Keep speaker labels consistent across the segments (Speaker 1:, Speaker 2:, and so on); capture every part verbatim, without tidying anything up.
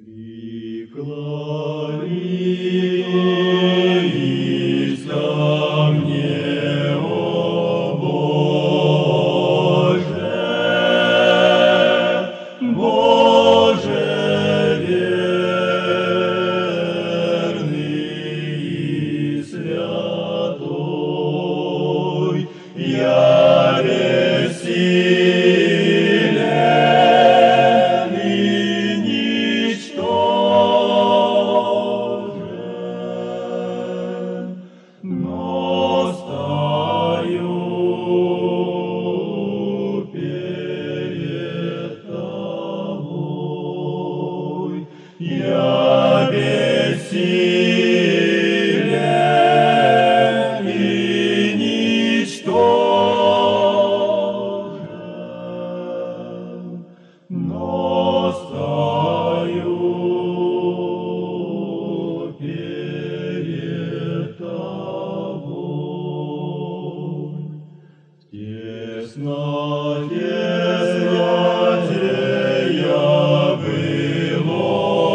Speaker 1: Преклонись ко мне, о Боже, Боже верный и святой, я бессилен и ничтожен, но стою перед Тобой. Я бессилен и ничтожен, но стою перед Тобой. В тесноте, тесноте я был, о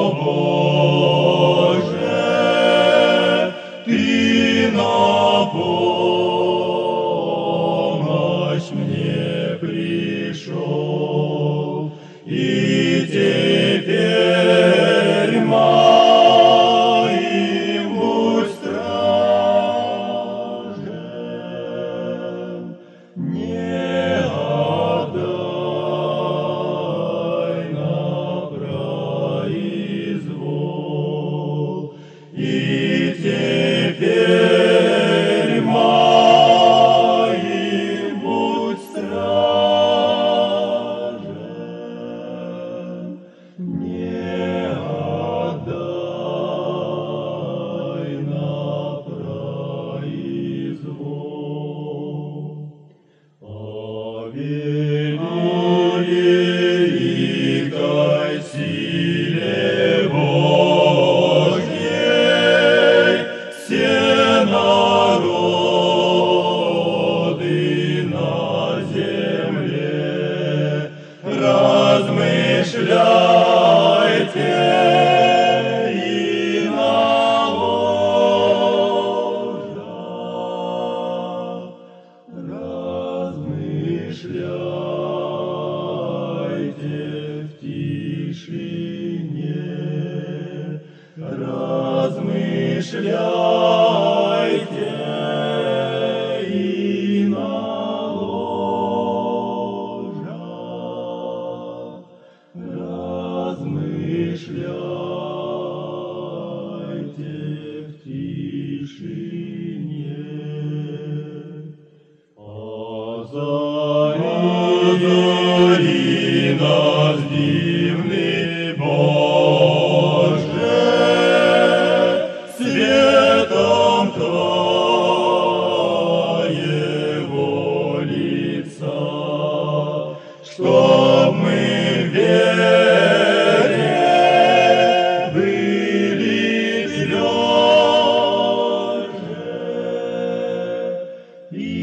Speaker 1: Боже, Ты на помощь мне пришел, и теперь моим будь стражем, не отдай на произвол, и теперь моим будь стражем, не отдай на произвол. О великой силе Божьей все народы на земле размышляйте и на ложах размышляйте в тишине, размышляйте и на ложах, размышляйте в тишине. Озари нас, дивный Боже, светом Твоего лица, чтоб мы в вере были тверже и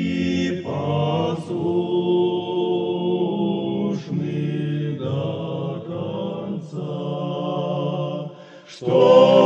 Speaker 1: послушны до конца, что